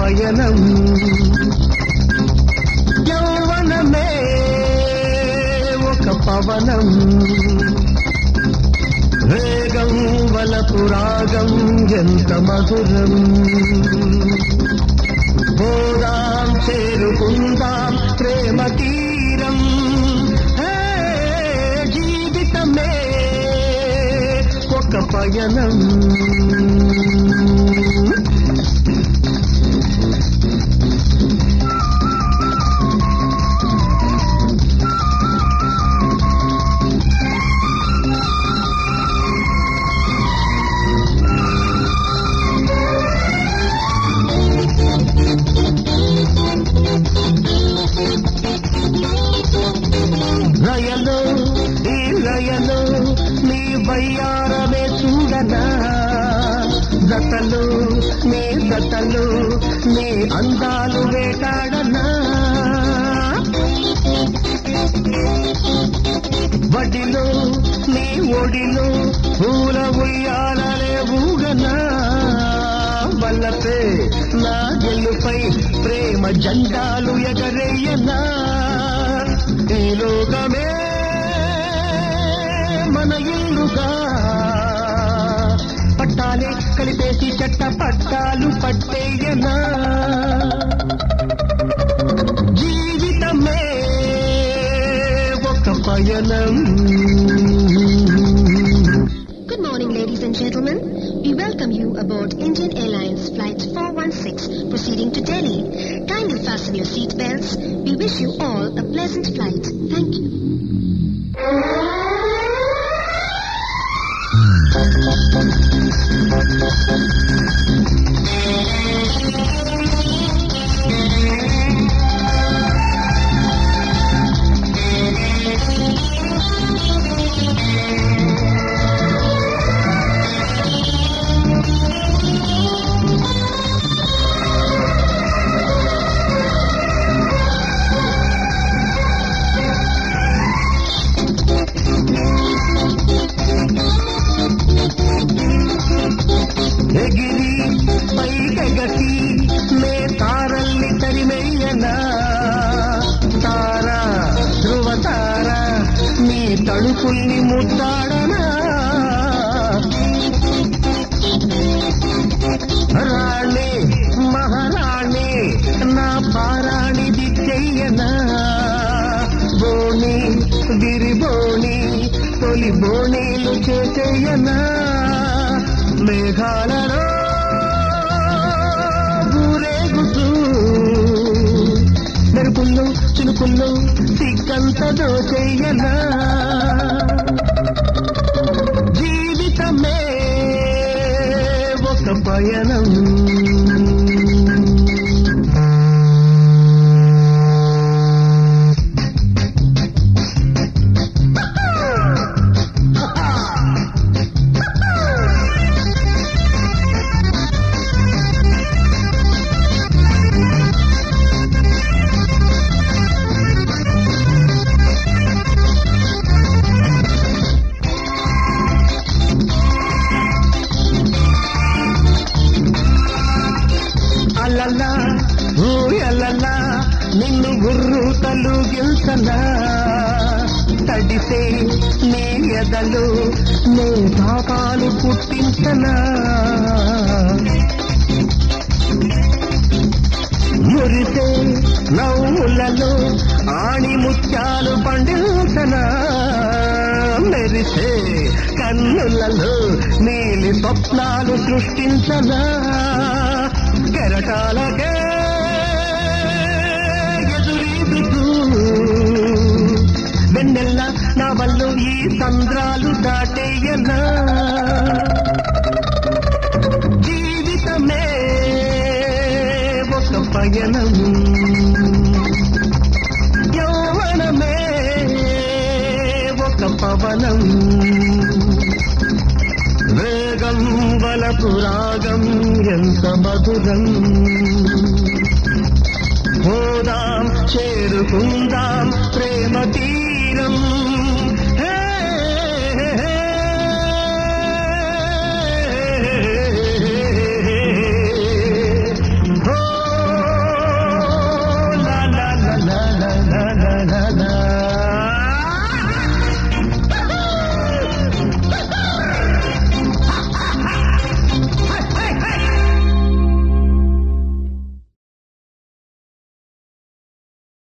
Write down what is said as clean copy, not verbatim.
పయనం యౌవనమే ఒక పవనం వేగం వలపు రాగం ఎంత మధురం పోదాం చేరుకుందాం ప్రేమ తీరం జీవితమే ఒక పయనం రయలో ఈ రయలో నీ వయ్యారమే చూడనా జతలు నీ జతలు నీ అందాలు వేటాడనా వడిలో నీ ఒడిలో పూల ఉయ్యాలలే ఊగనా వల్లపే నా గెలుపై ప్రేమ జెండాలు ఎగరేయనా ఈ లోకమే మన ఇల్లుగా పట్టాలే కలిపేసి చెట్ట పట్టాలు పట్టేయనా జీవితమే ఒక పయనం. Good morning, ladies and gentlemen. We welcome you aboard Indian Airlines Flight 416 proceeding to Delhi. Kindly fasten your seat belts. We wish you all a pleasant flight. Thank you. ఎగిరి పైకెగసి నే తారల్ని తరిమెయ్యనా తారా ధ్రువ తార నీ తడుపుల్ని ముద్దాడనా రాణి మహారాణి నా పారాణిది చెయ్యనా బోణి గిరిబోణి తొలి బోణీలు చేసేయనా మేఘాలలో ఊరేగుతూ మెరుపుల్లో చినుకుల్లో సిగ్గంత దోచెయ్యనా జీవితమే ఒక పయనం. అలలా ఊయలలా నిన్ను గుర్రు తలుగిల్సనా తడిసే నీ ఎదలు నీ పాపాలు పుట్టించనా మురిసే నవ్వులలో ఆణి ముత్యాలు పండించనా మెరిసే కన్నులలో నీలి స్వప్నాలు సృష్టించనా కెరటాలకే ఎదురీదుతూ వెన్నెల్ల నా వల్లు ఈ సంద్రాలు దాటేయనా జీవితమే ఒక పయనం యౌవనమే ఒక పవనం వేగం వలపు రాగం ఎంత మధురం పోదాం చేరుకుందాం ప్రేమ